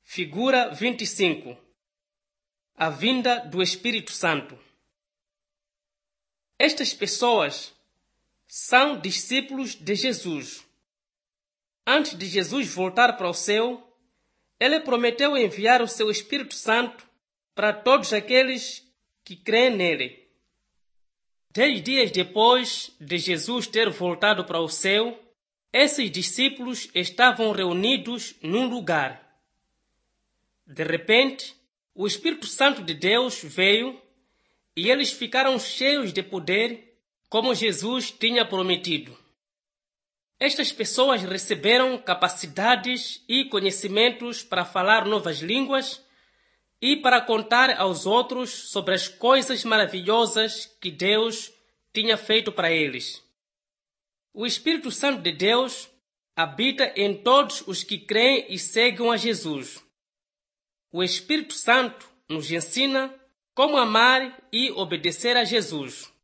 Figura 25. A vinda do Espírito Santo. Estas pessoas são discípulos de Jesus. Antes de Jesus voltar para o céu, ele prometeu enviar o seu Espírito Santo para todos aqueles que creem nele. 10 dias depois de Jesus ter voltado para o céu, esses discípulos estavam reunidos num lugar. De repente, o Espírito Santo de Deus veio e eles ficaram cheios de poder, como Jesus tinha prometido. Estas pessoas receberam capacidades e conhecimentos para falar novas línguas e para contar aos outros sobre as coisas maravilhosas que Deus tinha feito para eles. O Espírito Santo de Deus habita em todos os que creem e seguem a Jesus. O Espírito Santo nos ensina como amar e obedecer a Jesus.